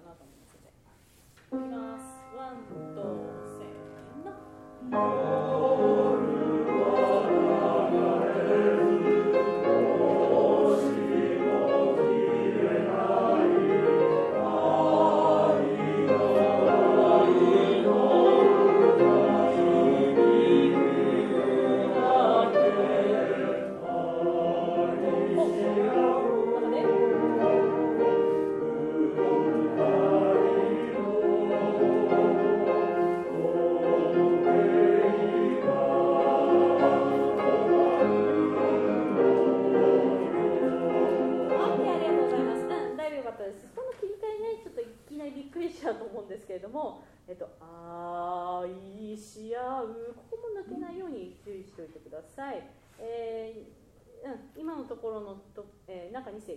なと思いますので。いきます。ワン、ツー、せーの。と思うんですけれども、愛し合う、ここも抜けないように注意しておいてください。今のところの中に正